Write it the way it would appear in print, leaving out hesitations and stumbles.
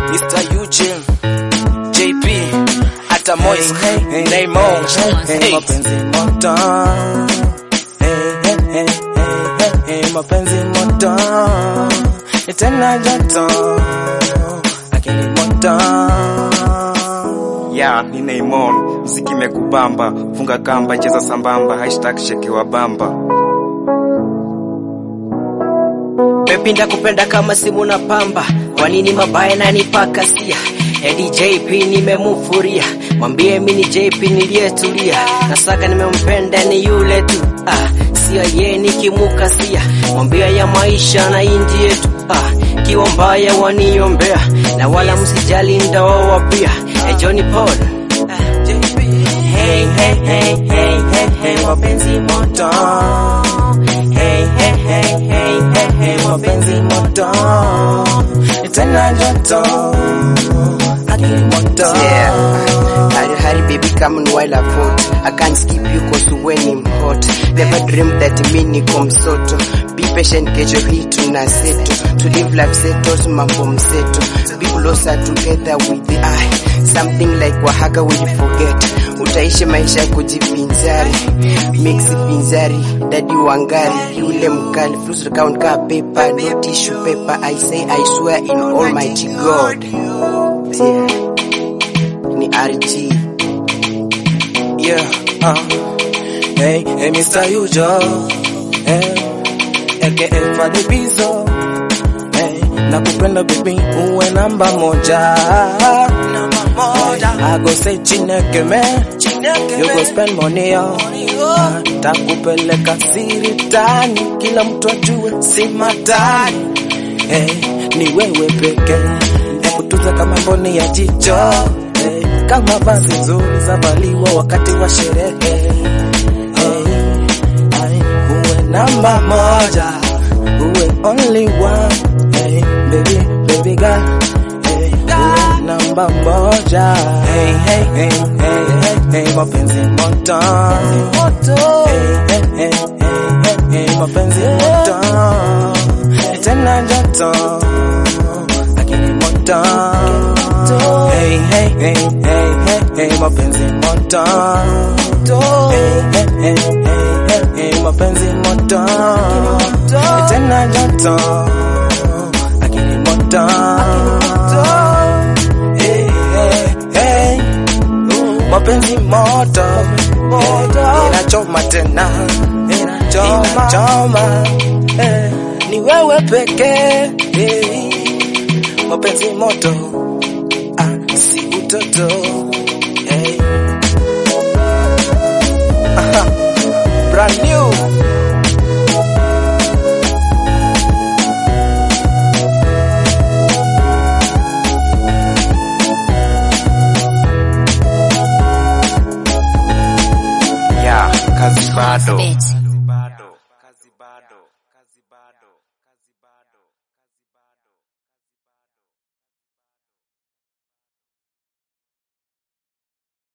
Mr. Eugene, JP, hata Moise, Neymar, mapenzi moto. Mapenzi moto, tena joto, akili moto. Ya, ni Neymar, muziki imekubamba, funga kamba, cheza sambamba, #shekewa bamba. Mepinda kupenda kama simu na pamba, kwa nini mabaya na nipaka sia? Eddie JP nimemufuria, mwambie mimi ni JP niliyetulia, nasaka nimempenda ni yule tu, sio yeye nikimukasia, mwambie ya maisha na inji yetu, kiwa mbaya waniombea, na wala msijali ndoa pia. Johnny Paul, JP, hey hey hey hey hey hey, mapenzi moto. Hey hey hey hey hey hey, mapenzi moto, tena joto, akili moto. Hurry baby, come on while I vote. I can't skip you cause when I'm hot. Never dream that mini komsoto. Be patient, kesho hii tunaseto. To live life settles, mambo mseto. Be closer together with the eye. Something like wahaga will forget. Utaishi maisha kujivinjari. Mix pinzari, daddy wangari. Yule mkali, fruits account ka paper. No tissue paper, I say I swear in almighty God. Ni RG. Yeah, hey, hey, Mr. Eugene, aka Fadi Bizo, hey, nakupenda baby, uwe namba moja. I go say Chineke me, you go spend money on, takupeleka siri tani, kila mtu ajue si matani. Hey, ni wewe peke, nakutunza kama mboni ya jicho. Kama vazi nzuri zavaliwa wakati wa sherehe. Uwe namba moja, uwe only one. Baby, baby girl, uwe namba moja. Hey, hey, hey, hey, hey, hey, mapenzi moto. Hey, hey, hey, hey, mapenzi moto, tena joto, akili moto. Hey, hey, hey, hey, hey, hey, mapenzi moto. Hey, hey, hey, hey, hey, mapenzi moto, tena joto, akili moto. Hey, hey, hey, mapenzi moto, inachoma tena, inachoma. Ni wewe pekee, mapenzi moto, si utoto. Hey. Brand new. Ya, kazi bado.